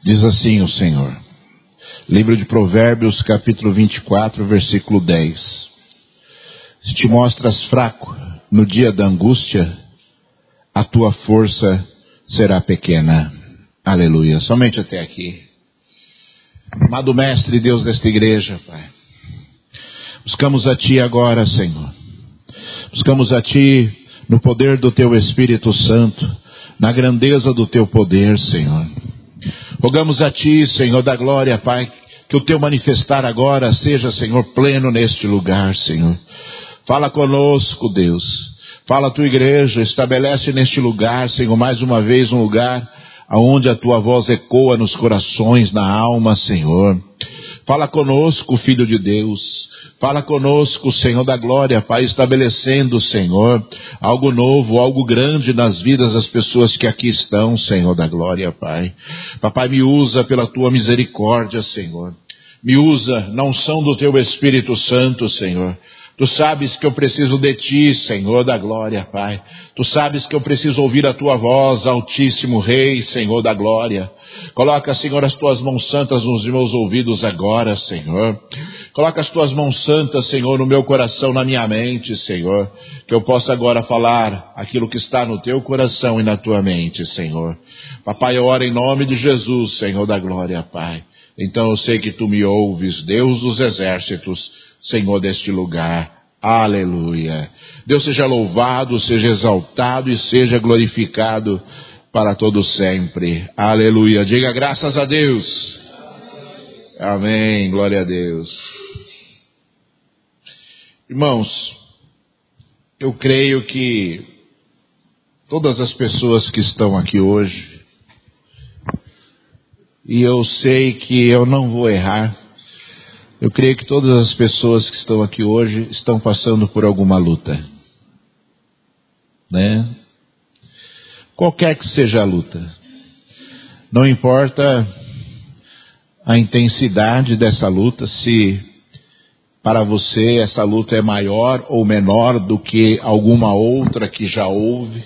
Diz assim o Senhor. Livro de Provérbios, capítulo 24, versículo 10. Se te mostras fraco no dia da angústia, a tua força será pequena. Aleluia. Somente até aqui. Amado Mestre, Deus desta igreja, Pai. Buscamos a Ti agora, Senhor. Buscamos a Ti no poder do Teu Espírito Santo, na grandeza do Teu poder, Senhor. Rogamos a Ti, Senhor da glória, Pai, que o Teu manifestar agora seja, Senhor, pleno neste lugar, Senhor. Fala conosco, Deus. Fala a Tua igreja, estabelece neste lugar, Senhor, mais uma vez um lugar onde a Tua voz ecoa nos corações, na alma, Senhor. Fala conosco, Filho de Deus. Fala conosco, Senhor da glória, Pai, estabelecendo, Senhor, algo novo, algo grande nas vidas das pessoas que aqui estão, Senhor da glória, Pai. Papai, me usa pela Tua misericórdia, Senhor. Me usa na unção do Teu Espírito Santo, Senhor. Tu sabes que eu preciso de Ti, Senhor da glória, Pai. Tu sabes que eu preciso ouvir a Tua voz, Altíssimo Rei, Senhor da glória. Coloca, Senhor, as Tuas mãos santas nos meus ouvidos agora, Senhor. Coloca as Tuas mãos santas, Senhor, no meu coração, na minha mente, Senhor. Que eu possa agora falar aquilo que está no Teu coração e na Tua mente, Senhor. Papai, eu oro em nome de Jesus, Senhor da glória, Pai. Então eu sei que Tu me ouves, Deus dos exércitos, Senhor deste lugar. Aleluia. Deus seja louvado, seja exaltado e seja glorificado para todo sempre. Aleluia. Diga graças a Deus. Amém. Glória a Deus. Irmãos, eu creio que todas as pessoas que estão aqui hoje, e eu sei que eu não vou errar, eu creio que todas as pessoas que estão aqui hoje estão passando por alguma luta, né? Qualquer que seja a luta, não importa a intensidade dessa luta, se para você essa luta é maior ou menor do que alguma outra que já houve.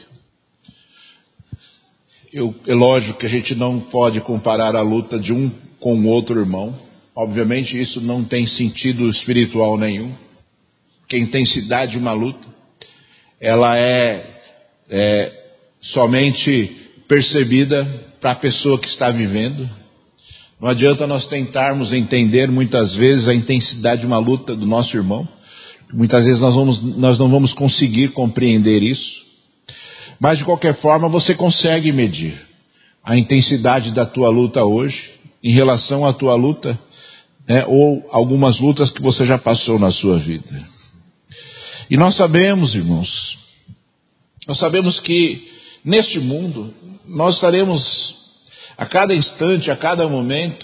É lógico que a gente não pode comparar a luta de um com o outro irmão. Obviamente isso não tem sentido espiritual nenhum. Porque a intensidade de uma luta, ela é somente percebida para a pessoa que está vivendo. Não adianta nós tentarmos entender muitas vezes a intensidade de uma luta do nosso irmão. Muitas vezes nós não vamos conseguir compreender isso. Mas de qualquer forma você consegue medir a intensidade da tua luta hoje em relação à tua luta, né, ou algumas lutas que você já passou na sua vida. E nós sabemos, irmãos, nós sabemos que neste mundo nós estaremos a cada instante, a cada momento,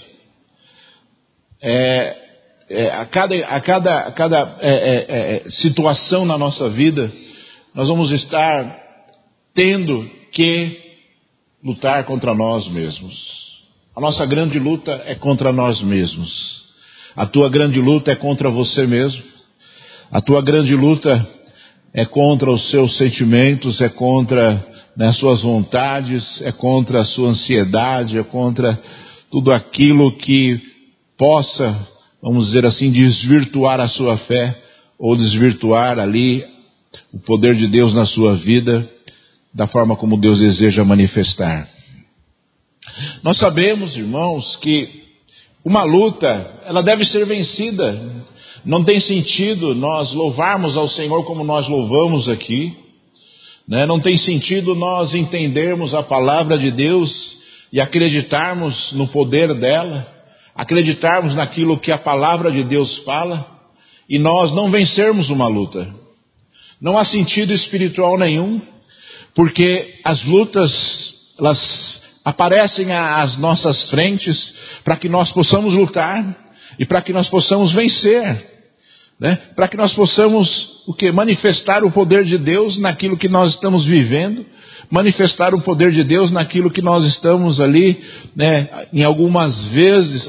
a cada situação na nossa vida, nós vamos estar tendo que lutar contra nós mesmos. A nossa grande luta é contra nós mesmos. A tua grande luta é contra você mesmo. A tua grande luta é contra os seus sentimentos, é contra as suas vontades, é contra a sua ansiedade, é contra tudo aquilo que possa, vamos dizer assim, desvirtuar a sua fé ou desvirtuar ali o poder de Deus na sua vida da forma como Deus deseja manifestar. Nós sabemos, irmãos, que uma luta, ela deve ser vencida. Não tem sentido nós louvarmos ao Senhor como nós louvamos aqui, né? Não tem sentido nós entendermos a palavra de Deus e acreditarmos no poder dela, acreditarmos naquilo que a palavra de Deus fala, e nós não vencermos uma luta. Não há sentido espiritual nenhum, porque as lutas, elas aparecem às nossas frentes para que nós possamos lutar e para que nós possamos vencer, né? Para que nós possamos manifestar o poder de Deus naquilo que nós estamos vivendo, manifestar o poder de Deus naquilo que nós estamos ali, né? Em algumas vezes,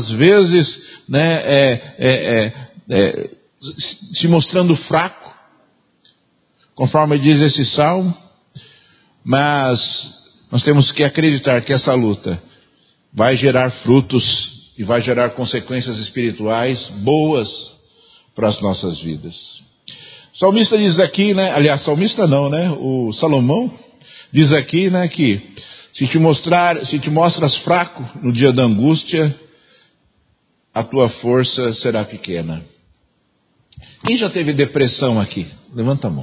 né? Se mostrando fraco, conforme diz esse salmo. Mas nós temos que acreditar que essa luta, vai gerar frutos e vai gerar consequências espirituais boas para as nossas vidas. O salmista diz aqui, né? Aliás, salmista não, né? O Salomão diz aqui, né, que se te mostras fraco no dia da angústia, a tua força será pequena. Quem já teve depressão aqui? Levanta a mão.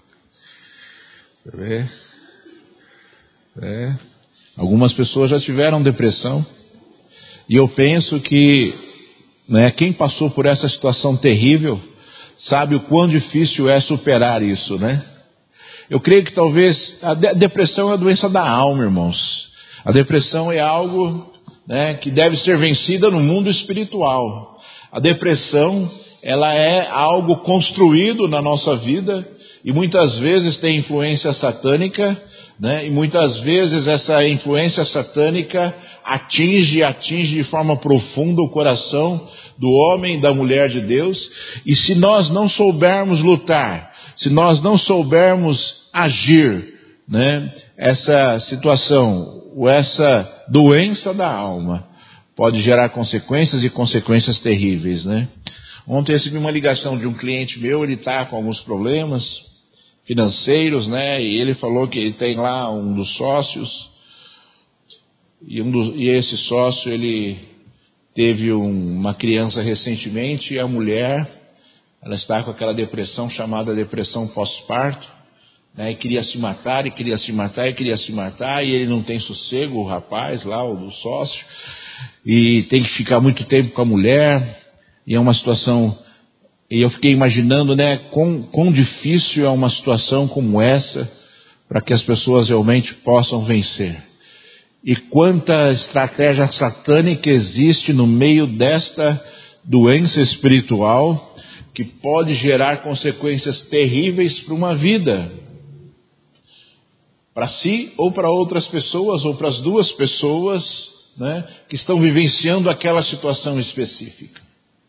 Deixa eu ver. Algumas pessoas já tiveram depressão. E eu penso que, né, quem passou por essa situação terrível sabe o quão difícil é superar isso, né? Eu creio que talvez a depressão é a doença da alma, irmãos. A depressão é algo, né, que deve ser vencida no mundo espiritual. A depressão, ela é algo construído na nossa vida e muitas vezes tem influência satânica, né? E muitas vezes essa influência satânica atinge de forma profunda o coração do homem e da mulher de Deus. E se nós não soubermos lutar, se nós não soubermos agir, né, essa situação, ou essa doença da alma, pode gerar consequências e consequências terríveis, né? Ontem eu recebi uma ligação de um cliente meu, ele está com alguns problemas financeiros, né? E ele falou que ele tem lá um dos sócios, e esse sócio, ele teve uma criança recentemente, e a mulher, ela está com aquela depressão chamada depressão pós-parto, né? E queria se matar, e ele não tem sossego, o rapaz lá, o do sócio, e tem que ficar muito tempo com a mulher, e é uma situação. E eu fiquei imaginando, né, quão difícil é uma situação como essa para que as pessoas realmente possam vencer. E quanta estratégia satânica existe no meio desta doença espiritual que pode gerar consequências terríveis para uma vida. Para si ou para outras pessoas, ou para as duas pessoas, né, que estão vivenciando aquela situação específica.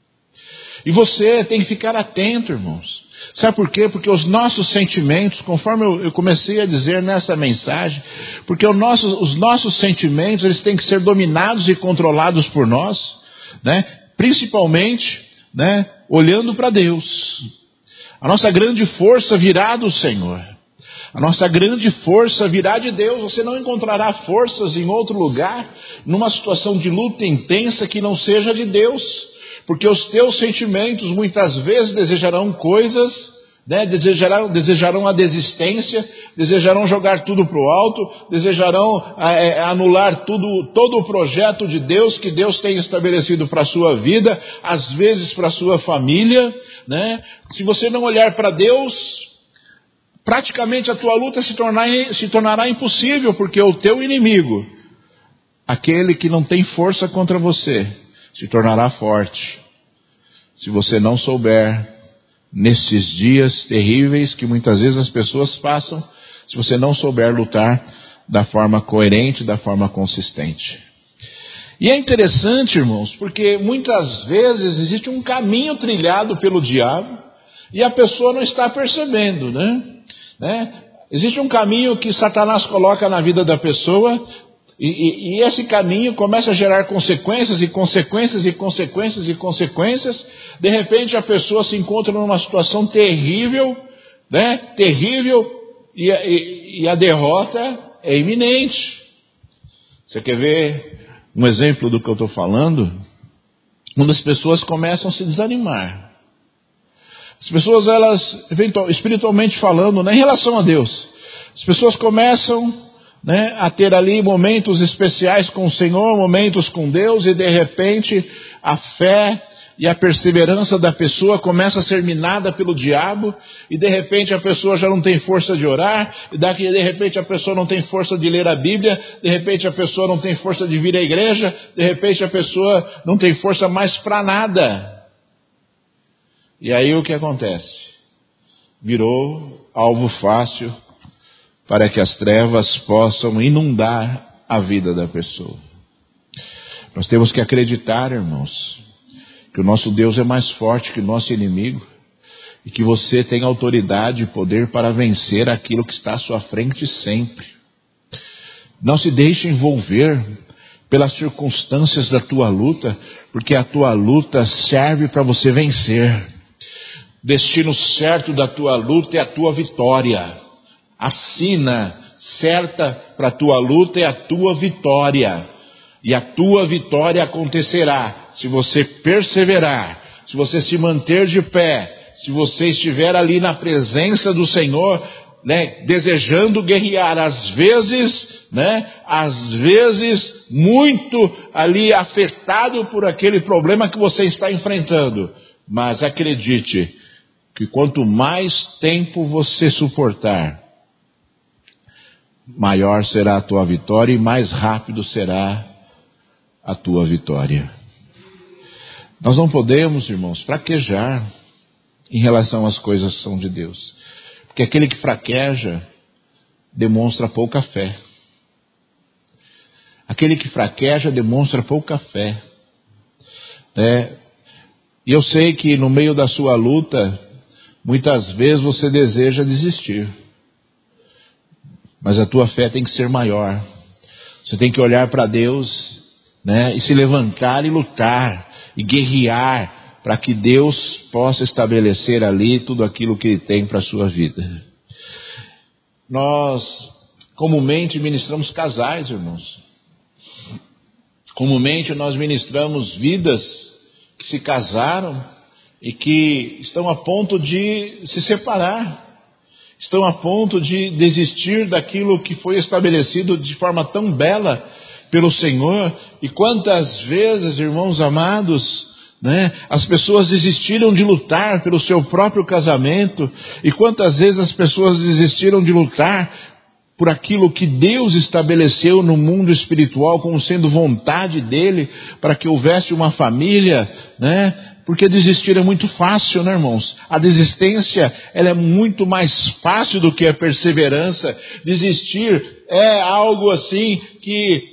E você tem que ficar atento, irmãos. Sabe por quê? Porque os nossos sentimentos, conforme eu comecei a dizer nessa mensagem, porque os nossos sentimentos, eles têm que ser dominados e controlados por nós, né? Principalmente, né, olhando para Deus. A nossa grande força virá do Senhor. A nossa grande força virá de Deus. Você não encontrará forças em outro lugar, numa situação de luta intensa que não seja de Deus. Porque os teus sentimentos muitas vezes desejarão coisas, né? Desejarão a desistência, desejarão jogar tudo para o alto, desejarão anular todo o projeto de Deus que Deus tem estabelecido para a sua vida, às vezes para a sua família, né? Se você não olhar para Deus, praticamente a tua luta se tornará impossível, porque o teu inimigo, aquele que não tem força contra você, se tornará forte, se você não souber, nesses dias terríveis que muitas vezes as pessoas passam, se você não souber lutar da forma coerente, da forma consistente. E é interessante, irmãos, porque muitas vezes existe um caminho trilhado pelo diabo e a pessoa não está percebendo, né? Existe um caminho que Satanás coloca na vida da pessoa. E esse caminho começa a gerar consequências e consequências e consequências e consequências. De repente a pessoa se encontra numa situação terrível, né? Terrível, e a derrota é iminente. Você quer ver um exemplo do que eu estou falando? Quando as pessoas começam a se desanimar. As pessoas, elas, espiritualmente falando, né, em relação a Deus, as pessoas começam, né, a ter ali momentos especiais com o Senhor, momentos com Deus, e de repente a fé e a perseverança da pessoa começa a ser minada pelo diabo, e de repente a pessoa já não tem força de orar, e de repente a pessoa não tem força de ler a Bíblia, de repente a pessoa não tem força de vir à igreja, de repente a pessoa não tem força mais para nada. E aí o que acontece? Virou alvo fácil para que as trevas possam inundar a vida da pessoa. Nós temos que acreditar, irmãos, que o nosso Deus é mais forte que o nosso inimigo, e que você tem autoridade e poder para vencer aquilo que está à sua frente sempre. Não se deixe envolver pelas circunstâncias da tua luta, porque a tua luta serve para você vencer. Destino certo da tua luta é a tua vitória. A sina certa para a tua luta é a tua vitória. E a tua vitória acontecerá se você perseverar, se você se manter de pé, se você estiver ali na presença do Senhor, né, desejando guerrear, às vezes muito ali afetado por aquele problema que você está enfrentando. Mas acredite que quanto mais tempo você suportar, maior será a tua vitória e mais rápido será a tua vitória. Nós não podemos, irmãos, fraquejar em relação às coisas que são de Deus. Porque aquele que fraqueja demonstra pouca fé. Aquele que fraqueja demonstra pouca fé. E eu sei que no meio da sua luta, muitas vezes você deseja desistir. Mas a tua fé tem que ser maior. Você tem que olhar para Deus, e se levantar e lutar, e guerrear, para que Deus possa estabelecer ali tudo aquilo que Ele tem para a sua vida. Nós comumente ministramos casais, irmãos. Comumente nós ministramos vidas que se casaram e que estão a ponto de se separar. Estão a ponto de desistir daquilo que foi estabelecido de forma tão bela pelo Senhor. E quantas vezes, irmãos amados, as pessoas desistiram de lutar pelo seu próprio casamento. E quantas vezes as pessoas desistiram de lutar por aquilo que Deus estabeleceu no mundo espiritual como sendo vontade dEle, para que houvesse uma família, Porque desistir é muito fácil, irmãos? A desistência, ela é muito mais fácil do que a perseverança. Desistir é algo assim que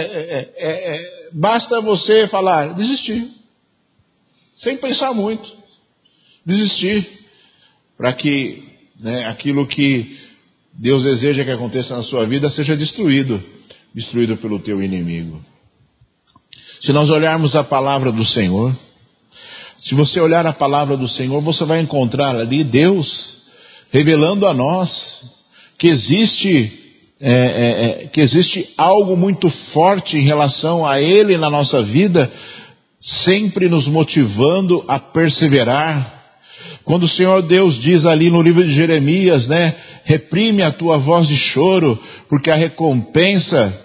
basta você falar, desistir. Sem pensar muito. Desistir. Para que aquilo que Deus deseja que aconteça na sua vida seja destruído pelo teu inimigo. Se nós olharmos a palavra do Senhor, se você olhar a palavra do Senhor, você vai encontrar ali Deus revelando a nós que existe algo muito forte em relação a Ele na nossa vida, sempre nos motivando a perseverar. Quando o Senhor Deus diz ali no livro de Jeremias, reprime a tua voz de choro, porque a recompensa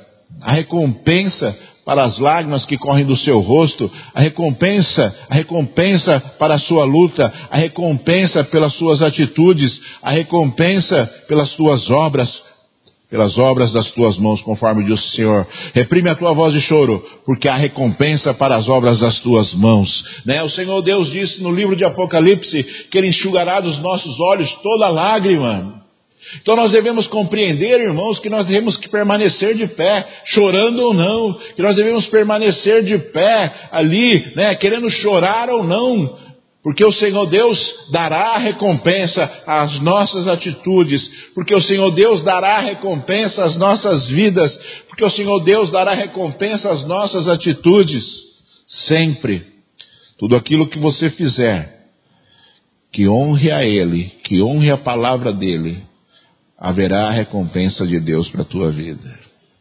para as lágrimas que correm do seu rosto, a recompensa para a sua luta, a recompensa pelas suas atitudes, a recompensa pelas tuas obras, pelas obras das tuas mãos, conforme diz o Senhor. Reprime a tua voz de choro, porque há recompensa para as obras das tuas mãos. O Senhor Deus disse no livro de Apocalipse que Ele enxugará dos nossos olhos toda lágrima. Então nós devemos compreender, irmãos, que nós devemos que permanecer de pé, chorando ou não, que nós devemos permanecer de pé ali, querendo chorar ou não, porque o Senhor Deus dará recompensa às nossas atitudes, porque o Senhor Deus dará recompensa às nossas vidas, porque o Senhor Deus dará recompensa às nossas atitudes, sempre. Tudo aquilo que você fizer, que honre a Ele, que honre a palavra dEle, haverá a recompensa de Deus para a tua vida.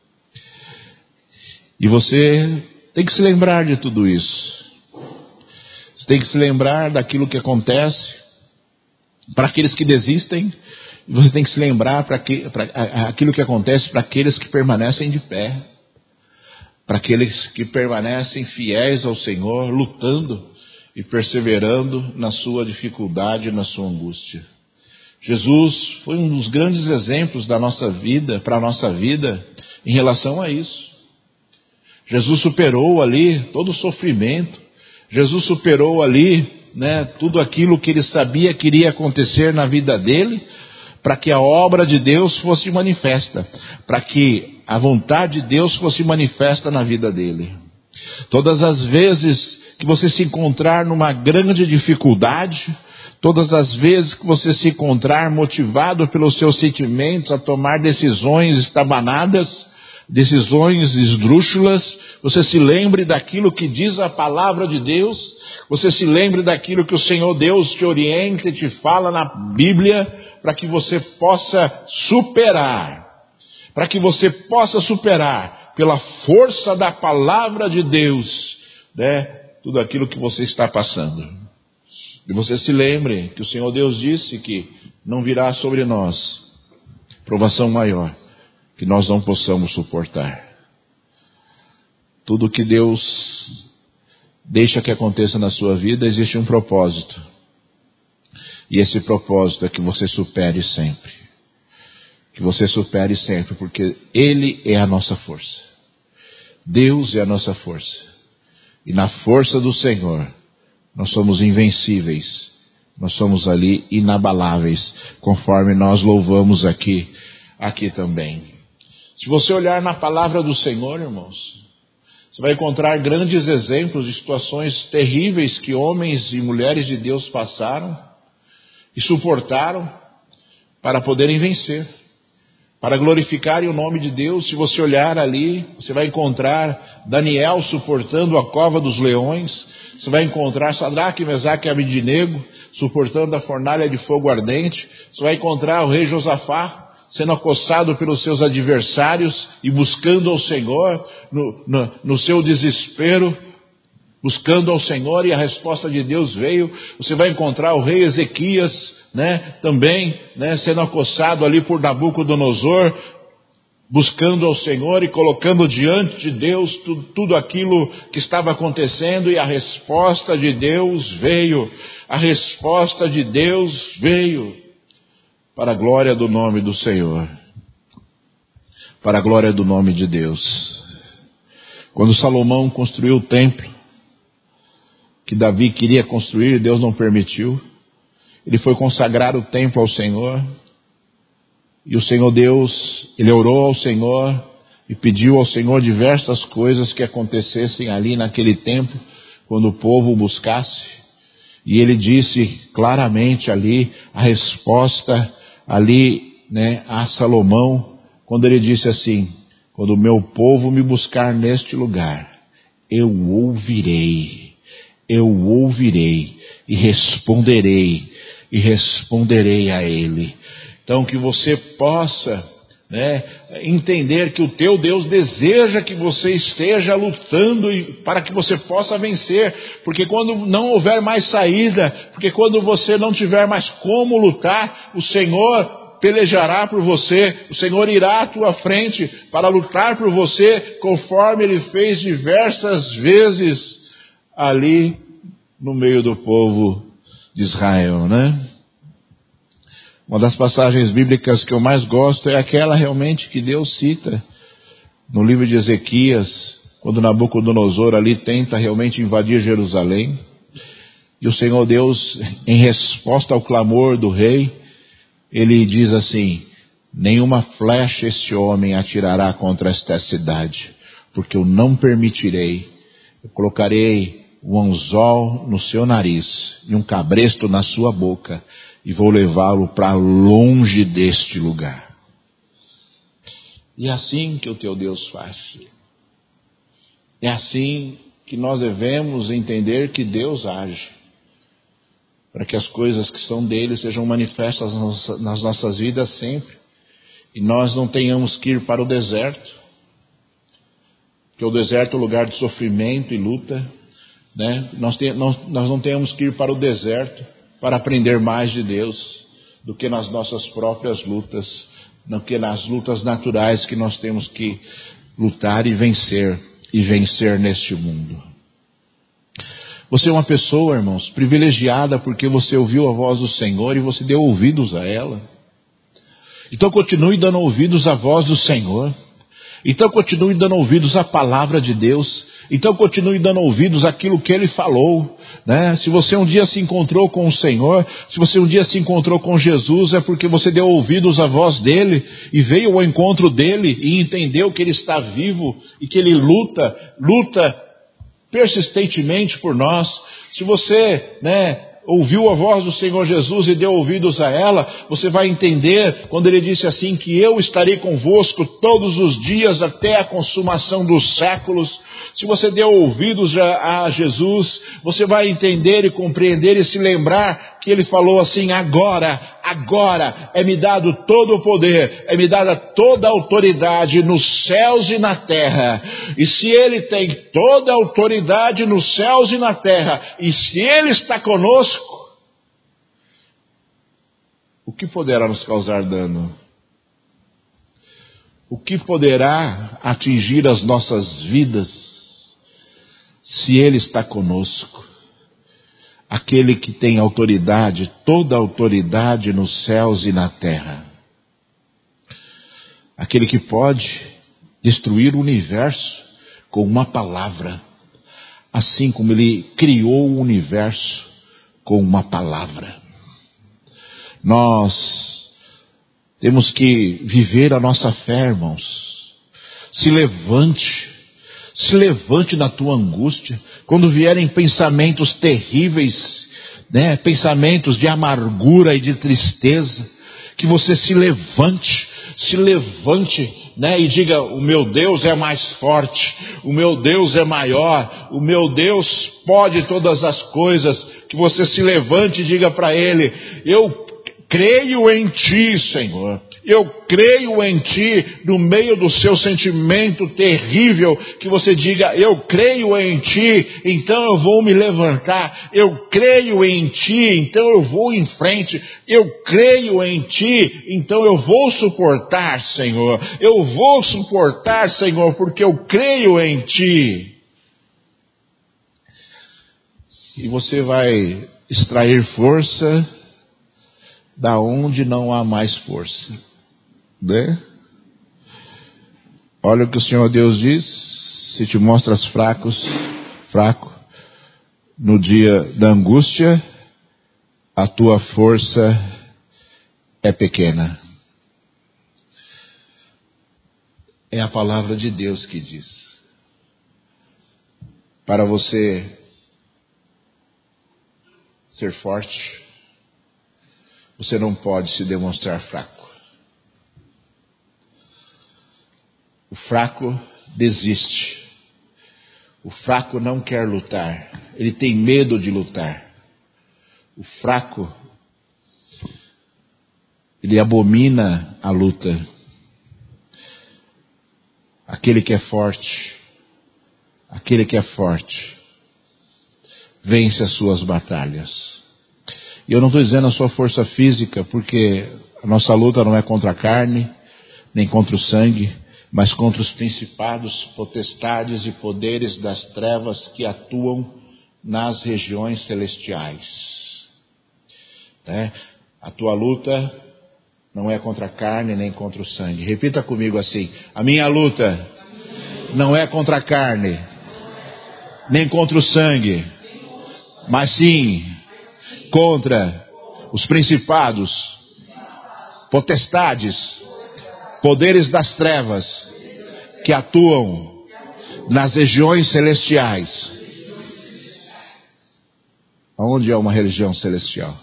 E você tem que se lembrar de tudo isso. Você tem que se lembrar daquilo que acontece para aqueles que desistem. E você tem que se lembrar para aquilo que acontece para aqueles que permanecem de pé. Para aqueles que permanecem fiéis ao Senhor, lutando e perseverando na sua dificuldade e na sua angústia. Jesus foi um dos grandes exemplos da nossa vida, para a nossa vida, em relação a isso. Jesus superou ali todo o sofrimento. Jesus superou ali, tudo aquilo que Ele sabia que iria acontecer na vida dele, para que a obra de Deus fosse manifesta, para que a vontade de Deus fosse manifesta na vida dele. Todas as vezes que você se encontrar numa grande dificuldade, todas as vezes que você se encontrar motivado pelos seus sentimentos a tomar decisões estabanadas, decisões esdrúxulas, você se lembre daquilo que diz a palavra de Deus, você se lembre daquilo que o Senhor Deus te orienta e te fala na Bíblia, para que você possa superar, pela força da palavra de Deus, né, tudo aquilo que você está passando. E você se lembre que o Senhor Deus disse que não virá sobre nós provação maior que nós não possamos suportar. Tudo que Deus deixa que aconteça na sua vida, existe um propósito. E esse propósito é que você supere sempre. Que você supere sempre, porque Ele é a nossa força. Deus é a nossa força. E na força do Senhor, nós somos invencíveis. Nós somos ali inabaláveis, conforme nós louvamos aqui também. Se você olhar na palavra do Senhor, irmãos, você vai encontrar grandes exemplos de situações terríveis que homens e mulheres de Deus passaram e suportaram para poderem vencer, para glorificarem o nome de Deus. Se você olhar ali, você vai encontrar Daniel suportando a cova dos leões, você vai encontrar Sadraque, Mesaque e Abednego suportando a fornalha de fogo ardente, você vai encontrar o rei Josafá sendo acossado pelos seus adversários e buscando ao Senhor no seu desespero, buscando ao Senhor, e a resposta de Deus veio. Você vai encontrar o rei Ezequias, também, sendo acossado ali por Nabucodonosor, buscando ao Senhor e colocando diante de Deus tudo aquilo que estava acontecendo, e a resposta de Deus veio. A resposta de Deus veio. Para a glória do nome do Senhor. Para a glória do nome de Deus. Quando Salomão construiu o templo que Davi queria construir, Deus não permitiu. Ele foi consagrar o templo ao Senhor. E o Senhor Deus, ele orou ao Senhor e pediu ao Senhor diversas coisas que acontecessem ali naquele templo, quando o povo o buscasse. E ele disse claramente ali a resposta ali, a Salomão, quando ele disse assim: quando o meu povo me buscar neste lugar, eu ouvirei e responderei a ele. Então que você possa entender que o teu Deus deseja que você esteja lutando para que você possa vencer, porque quando não houver mais saída, porque quando você não tiver mais como lutar, o Senhor pelejará por você, o Senhor irá à tua frente para lutar por você, conforme Ele fez diversas vezes ali no meio do povo de Israel, Uma das passagens bíblicas que eu mais gosto é aquela realmente que Deus cita no livro de Ezequias, quando Nabucodonosor ali tenta realmente invadir Jerusalém. E o Senhor Deus, em resposta ao clamor do rei, ele diz assim: nenhuma flecha este homem atirará contra esta cidade, porque eu não permitirei. Eu colocarei um anzol no seu nariz e um cabresto na sua boca, e vou levá-lo para longe deste lugar. E é assim que o teu Deus faz. É assim que nós devemos entender que Deus age, para que as coisas que são dele sejam manifestas nas nossas vidas sempre, e nós não tenhamos que ir para o deserto, porque o deserto é um lugar de sofrimento e luta, nós não tenhamos que ir para o deserto para aprender mais de Deus do que nas nossas próprias lutas, do que nas lutas naturais que nós temos que lutar e vencer neste mundo. Você é uma pessoa, irmãos, privilegiada porque você ouviu a voz do Senhor e você deu ouvidos a ela. Então continue dando ouvidos à voz do Senhor. Então continue dando ouvidos à palavra de Deus. Então continue dando ouvidos àquilo que Ele falou, Se você um dia se encontrou com o Senhor, se você um dia se encontrou com Jesus, é porque você deu ouvidos à voz dEle e veio ao encontro dEle e entendeu que Ele está vivo e que Ele luta persistentemente por nós. Se você, ouviu a voz do Senhor Jesus e deu ouvidos a ela, você vai entender quando ele disse assim, que eu estarei convosco todos os dias até a consumação dos séculos. Se você deu ouvidos a Jesus, você vai entender e compreender e se lembrar que ele falou assim, agora é-me dado todo o poder, é-me dada toda a autoridade nos céus e na terra. E se ele tem toda a autoridade nos céus e na terra, e se ele está conosco, o que poderá nos causar dano? O que poderá atingir as nossas vidas se ele está conosco? Aquele que tem autoridade, toda a autoridade nos céus e na terra. Aquele que pode destruir o universo com uma palavra, assim como ele criou o universo com uma palavra. Nós temos que viver a nossa fé, irmãos. Se levante na tua angústia. Quando vierem pensamentos terríveis, pensamentos de amargura e de tristeza, que você se levante, e diga, o meu Deus é mais forte, o meu Deus é maior, o meu Deus pode todas as coisas. Que você se levante e diga para ele, eu creio em ti, Senhor. Eu creio em ti, no meio do seu sentimento terrível, que você diga, eu creio em ti, então eu vou me levantar. Eu creio em ti, então eu vou em frente. Eu creio em ti, então eu vou suportar, Senhor. Eu vou suportar, Senhor, porque eu creio em ti. E você vai extrair força da onde não há mais força. Olha o que o Senhor Deus diz, se te mostras fraco, no dia da angústia, a tua força é pequena. É a palavra de Deus que diz. Para você ser forte, você não pode se demonstrar fraco. O fraco desiste. O fraco não quer lutar. Ele tem medo de lutar. O fraco, ele abomina a luta. Aquele que é forte, vence as suas batalhas. E eu não estou dizendo a sua força física, porque a nossa luta não é contra a carne, nem contra o sangue, mas contra os principados, potestades e poderes das trevas que atuam nas regiões celestiais. A tua luta não é contra a carne nem contra o sangue. Repita comigo assim, a minha luta não é contra a carne, nem contra o sangue, mas sim contra os principados, potestades, poderes das trevas que atuam nas regiões celestiais. Aonde é uma região celestial?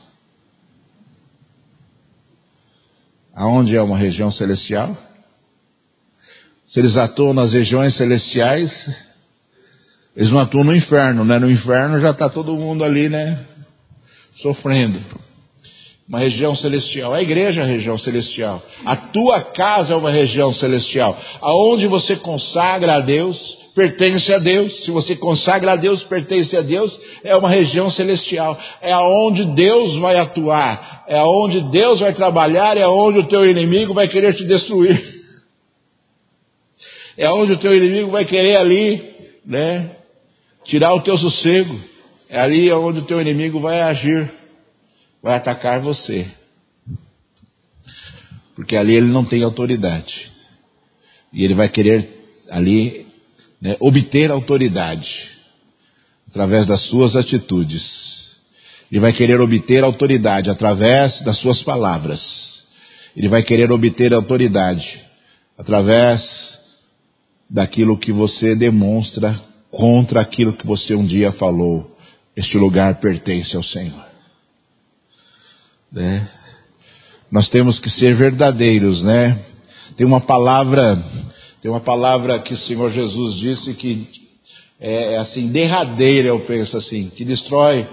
Aonde é uma região celestial? Se eles atuam nas regiões celestiais, eles não atuam no inferno, né? No inferno já está todo mundo ali, sofrendo. Uma região celestial. A igreja é a região celestial. A tua casa é uma região celestial. Aonde você consagra a Deus, pertence a Deus. Se você consagra a Deus, pertence a Deus, é uma região celestial. É aonde Deus vai atuar. É aonde Deus vai trabalhar. É aonde o teu inimigo vai querer te destruir. É aonde o teu inimigo vai querer ali, tirar o teu sossego. É ali onde o teu inimigo vai agir. Vai atacar você. Porque ali ele não tem autoridade. E ele vai querer ali obter autoridade através das suas atitudes. Ele vai querer obter autoridade através das suas palavras. Ele vai querer obter autoridade através daquilo que você demonstra contra aquilo que você um dia falou. Este lugar pertence ao Senhor. né? Nós temos que ser verdadeiros, né? Tem uma palavra que o Senhor Jesus disse que é assim, derradeira, eu penso assim, que destrói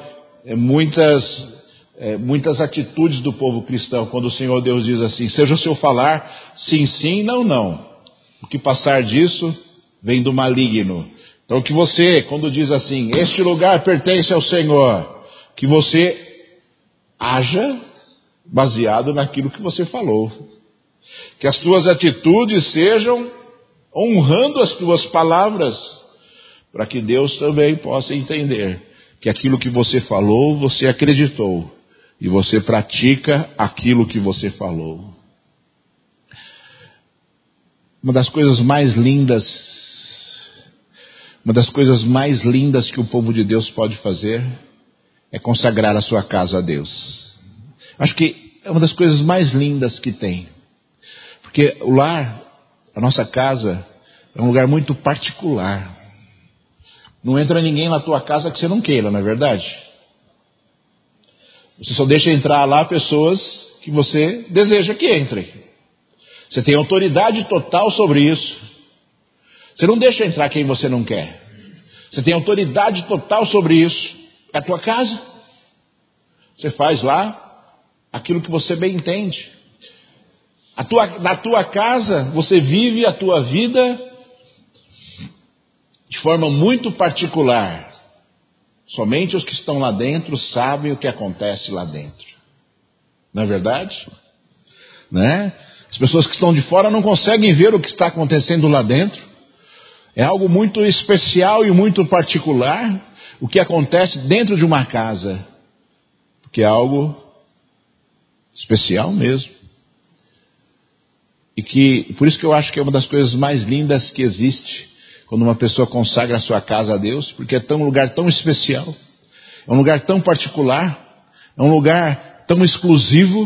muitas atitudes do povo cristão, quando o Senhor Deus diz assim: seja o seu falar sim, sim, não, não. O que passar disso vem do maligno. Então que você, quando diz assim, este lugar pertence ao Senhor, que você haja baseado naquilo que você falou. Que as tuas atitudes sejam honrando as tuas palavras, para que Deus também possa entender que aquilo que você falou, você acreditou, e você pratica aquilo que você falou. Uma das coisas mais lindas que o povo de Deus pode fazer é consagrar a sua casa a Deus. Acho que é uma das coisas mais lindas que tem. Porque o lar, a nossa casa, é um lugar muito particular. Não entra ninguém na tua casa que você não queira, não é verdade? Você só deixa entrar lá pessoas que você deseja que entrem. Você tem autoridade total sobre isso. Você não deixa entrar quem você não quer. Você tem autoridade total sobre isso. É a tua casa. Você faz lá aquilo que você bem entende. Na tua casa, você vive a tua vida de forma muito particular. Somente os que estão lá dentro sabem o que acontece lá dentro. Não é verdade? Né? As pessoas que estão de fora não conseguem ver o que está acontecendo lá dentro. É algo muito especial e muito particular o que acontece dentro de uma casa. Porque é algo especial mesmo. E por isso que eu acho que é uma das coisas mais lindas que existe quando uma pessoa consagra a sua casa a Deus, porque é um lugar tão especial, é um lugar tão particular, é um lugar tão exclusivo,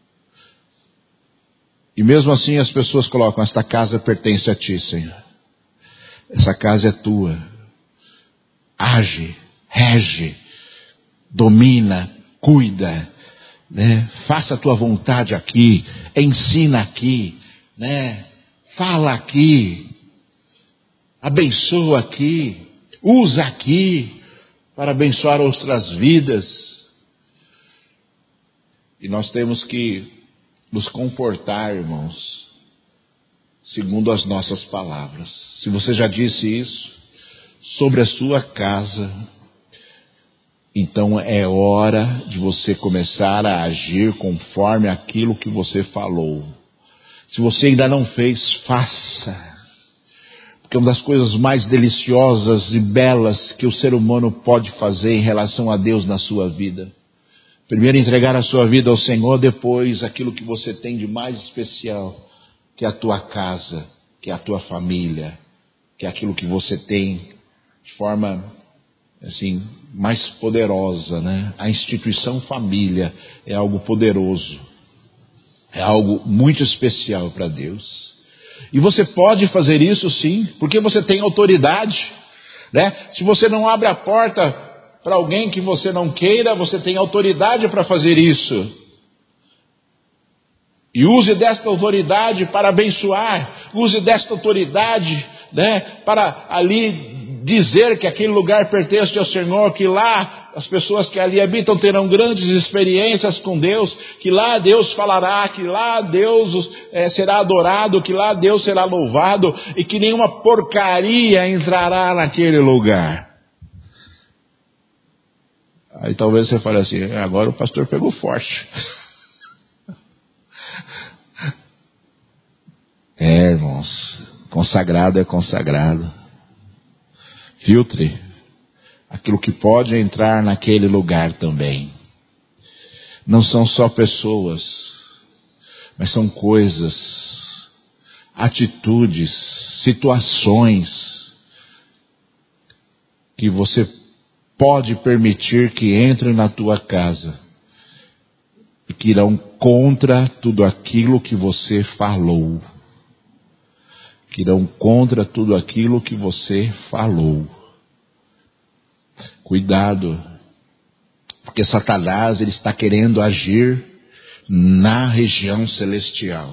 e mesmo assim as pessoas colocam: esta casa pertence a ti, Senhor, essa casa é tua, age, rege, domina, cuida, né? Faça a tua vontade aqui, ensina aqui, né? Fala aqui, abençoa aqui, usa aqui para abençoar outras vidas. E nós temos que nos comportar, irmãos, segundo as nossas palavras. Se você já disse isso sobre a sua casa, então é hora de você começar a agir conforme aquilo que você falou. Se você ainda não fez, faça. Porque uma das coisas mais deliciosas e belas que o ser humano pode fazer em relação a Deus na sua vida. Primeiro entregar a sua vida ao Senhor, depois aquilo que você tem de mais especial, que é a tua casa, que é a tua família, que é aquilo que você tem de forma assim mais poderosa, né? A instituição família é algo poderoso, é algo muito especial para Deus. E você pode fazer isso sim, porque você tem autoridade, né? Se você não abre a porta para alguém que você não queira, você tem autoridade para fazer isso. E use desta autoridade para abençoar, use desta autoridade, né, para ali dizer que aquele lugar pertence ao Senhor, que lá as pessoas que ali habitam terão grandes experiências com Deus, que lá Deus falará, que lá Deus será adorado, que lá Deus será louvado, e que nenhuma porcaria entrará naquele lugar. Aí talvez você fale assim: agora o pastor pegou forte. Irmãos, consagrado é consagrado. Filtre aquilo que pode entrar naquele lugar também. Não são só pessoas, mas são coisas, atitudes, situações que você pode permitir que entrem na tua casa e que irão contra tudo aquilo que você falou. Que irão contra tudo aquilo que você falou. Cuidado, porque Satanás ele está querendo agir na região celestial,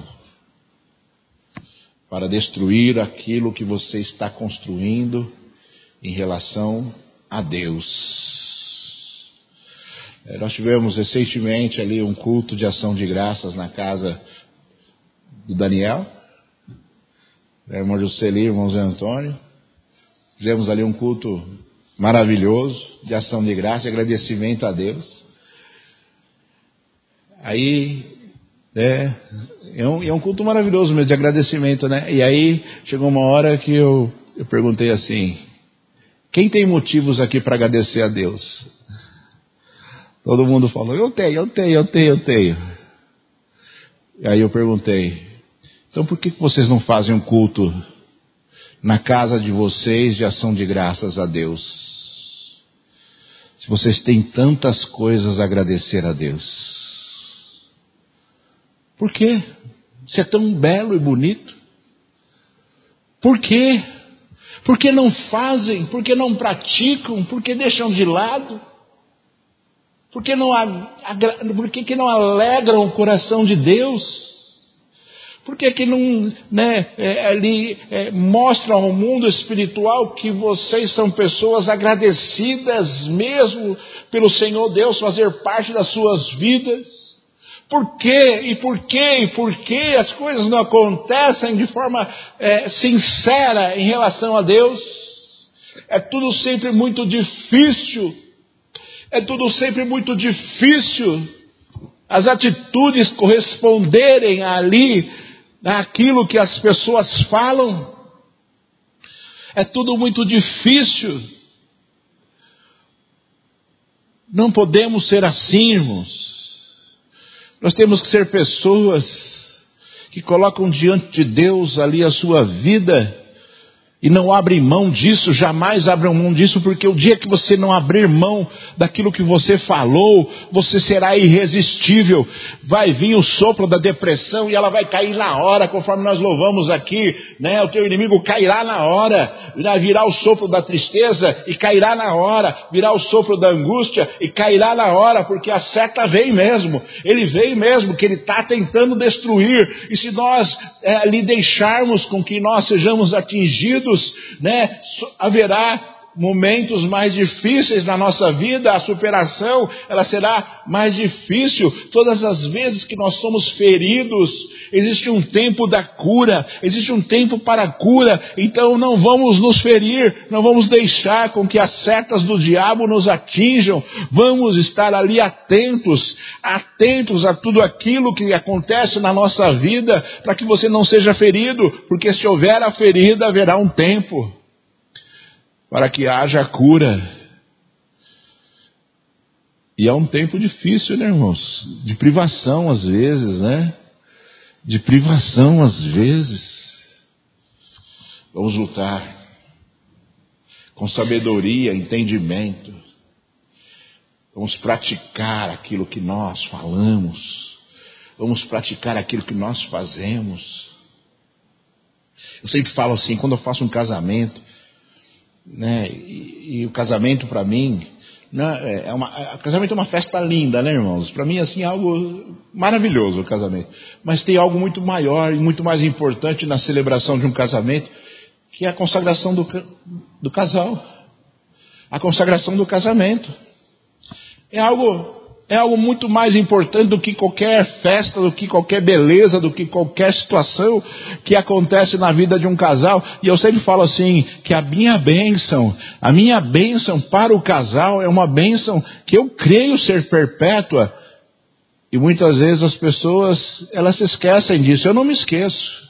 para destruir aquilo que você está construindo em relação a Deus. Nós tivemos recentemente ali um culto de ação de graças na casa do Daniel, irmão Juscelino, irmão Zé Antônio. Fizemos ali um culto maravilhoso de ação de graça e agradecimento a Deus. Aí, é um culto maravilhoso mesmo, de agradecimento, né? E aí, chegou uma hora que eu perguntei assim: quem tem motivos aqui para agradecer a Deus? Todo mundo falou: eu tenho. E aí eu perguntei: então por que vocês não fazem um culto na casa de vocês de ação de graças a Deus? Se vocês têm tantas coisas a agradecer a Deus. Por quê? Se é tão belo e bonito. Por quê? Por que não fazem? Por que não praticam? Por que deixam de lado? Por que não alegram o coração de Deus? Por que não mostram ao mundo espiritual que vocês são pessoas agradecidas mesmo pelo Senhor Deus fazer parte das suas vidas? Por quê? E por que as coisas não acontecem de forma sincera em relação a Deus? É tudo sempre muito difícil. As atitudes corresponderem ali àquilo que as pessoas falam. É tudo muito difícil. Não podemos ser assim, irmãos. Nós temos que ser pessoas que colocam diante de Deus ali a sua vida e não abrem mão disso, jamais abram mão disso, porque o dia que você não abrir mão daquilo que você falou, você será irresistível. Vai vir o sopro da depressão e ela vai cair na hora, conforme nós louvamos aqui, né? O teu inimigo cairá na hora, virá o sopro da tristeza e cairá na hora, virá o sopro da angústia e cairá na hora, porque a seta vem mesmo, ele vem mesmo, que ele está tentando destruir, e se nós lhe deixarmos com que nós sejamos atingidos, né, haverá momentos mais difíceis na nossa vida, a superação ela será mais difícil. Todas as vezes que nós somos feridos, existe um tempo da cura, existe um tempo para a cura. Então não vamos nos ferir, não vamos deixar com que as setas do diabo nos atinjam. Vamos estar ali atentos a tudo aquilo que acontece na nossa vida, para que você não seja ferido, porque se houver a ferida, haverá um tempo para que haja cura. E é um tempo difícil, né, irmãos? De privação às vezes, né? Vamos lutar com sabedoria, entendimento. Vamos praticar aquilo que nós falamos. Vamos praticar aquilo que nós fazemos. Eu sempre falo assim, quando eu faço um casamento, né? E o casamento para mim, né, o casamento é uma festa linda, né, irmãos? Para mim assim é algo maravilhoso o casamento. Mas tem algo muito maior e muito mais importante na celebração de um casamento, que é a consagração do casal. A consagração do casamento é algo muito mais importante do que qualquer festa, do que qualquer beleza, do que qualquer situação que acontece na vida de um casal. E eu sempre falo assim, que a minha bênção para o casal é uma bênção que eu creio ser perpétua. E muitas vezes as pessoas, elas se esquecem disso. Eu não me esqueço.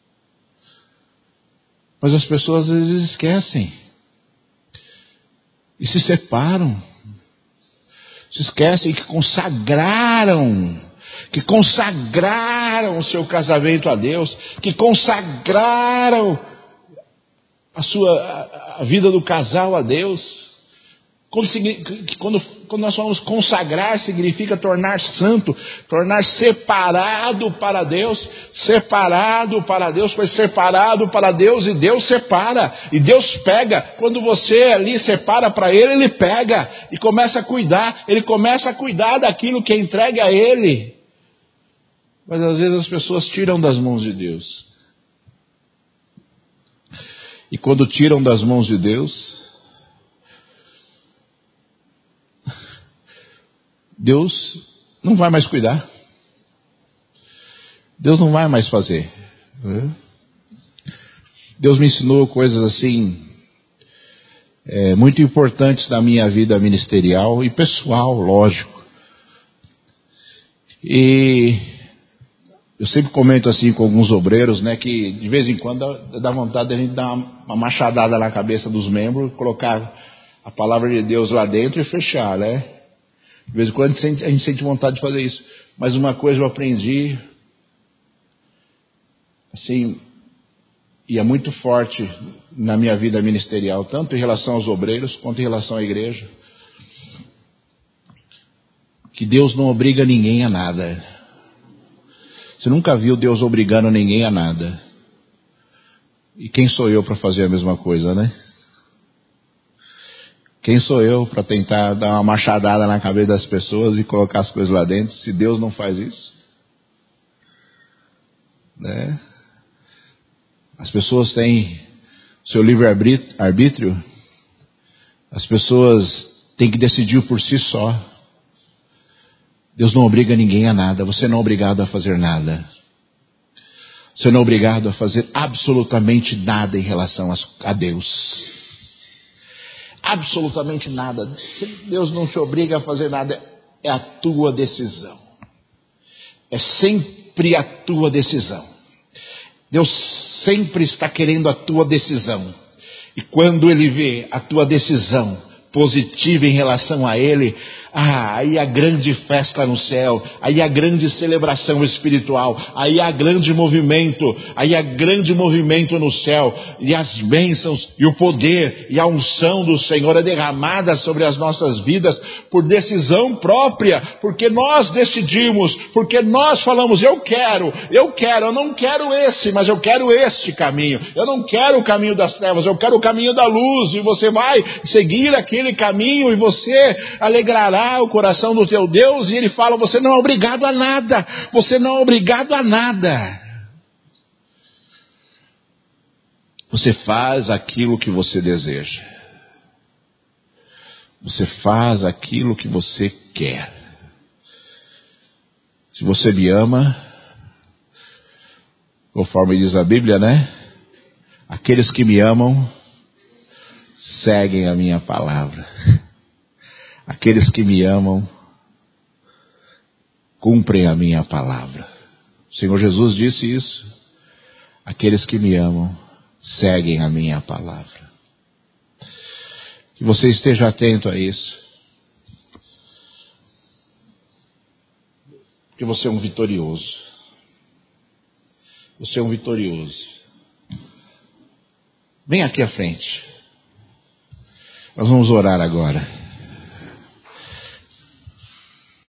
Mas as pessoas às vezes esquecem. E se separam. Se esquecem que consagraram o seu casamento a Deus, que consagraram a vida do casal a Deus. Quando nós falamos consagrar, significa tornar santo, tornar separado para Deus, foi separado para Deus, e Deus separa, e Deus pega. Quando você ali separa para Ele pega, e começa a cuidar, Ele começa a cuidar daquilo que é entregue a Ele. Mas às vezes as pessoas tiram das mãos de Deus. E quando tiram das mãos de Deus, Deus não vai mais cuidar. Deus não vai mais fazer. Deus me ensinou coisas assim, muito importantes na minha vida ministerial e pessoal, lógico. E eu sempre comento assim com alguns obreiros, né, que de vez em quando dá vontade de a gente dar uma machadada na cabeça dos membros, colocar a palavra de Deus lá dentro e fechar, né? De vez em quando a gente sente vontade de fazer isso. Mas uma coisa eu aprendi, assim, e é muito forte na minha vida ministerial, tanto em relação aos obreiros quanto em relação à igreja, que Deus não obriga ninguém a nada. Você nunca viu Deus obrigando ninguém a nada. E quem sou eu para fazer a mesma coisa, né? Quem sou eu para tentar dar uma machadada na cabeça das pessoas e colocar as coisas lá dentro, se Deus não faz isso? Né? As pessoas têm seu livre-arbítrio, as pessoas têm que decidir por si só. Deus não obriga ninguém a nada, você não é obrigado a fazer nada. Você não é obrigado a fazer absolutamente nada em relação a Deus. Absolutamente nada. Deus não te obriga a fazer nada, é a tua decisão. É sempre a tua decisão. Deus sempre está querendo a tua decisão. E quando Ele vê a tua decisão positiva em relação a Ele, aí a grande festa no céu, aí a grande celebração espiritual, aí a grande movimento no céu, e as bênçãos, e o poder, e a unção do Senhor é derramada sobre as nossas vidas, por decisão própria, porque nós decidimos, porque nós falamos, eu não quero esse, mas eu quero este caminho, eu não quero o caminho das trevas, eu quero o caminho da luz, e você vai seguir aquele caminho, e você alegrará o coração do teu Deus, e Ele fala, você não é obrigado a nada, você não é obrigado a nada. Você faz aquilo que você deseja. Você faz aquilo que você quer. Se você me ama, conforme diz a Bíblia, né? Aqueles que me amam, seguem a minha palavra. Aqueles que me amam, cumprem a minha palavra. O Senhor Jesus disse isso. Aqueles que me amam, seguem a minha palavra. Que você esteja atento a isso. Porque você é um vitorioso. Você é um vitorioso. Vem aqui à frente. Nós vamos orar agora.